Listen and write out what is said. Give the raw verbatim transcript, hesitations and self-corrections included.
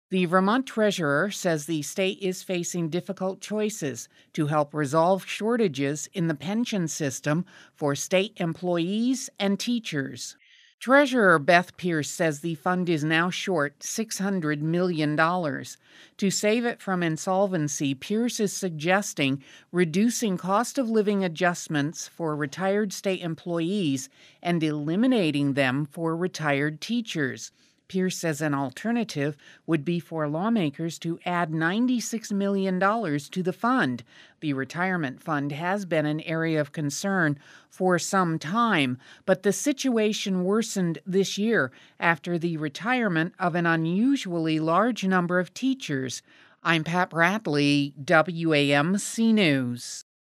The Vermont treasurer says the state is facing difficult choices to help resolve shortages in the pension system for state employees and teachers. Treasurer Beth Pierce says the fund is now short six hundred million dollars. To save it from insolvency, Pierce is suggesting reducing cost of living adjustments for retired state employees and eliminating them for retired teachers. Pierce says an alternative would be for lawmakers to add ninety-six million dollars to the fund. The retirement fund has been an area of concern for some time, but the situation worsened this year after the retirement of an unusually large number of teachers. I'm Pat Bradley, W A M C News.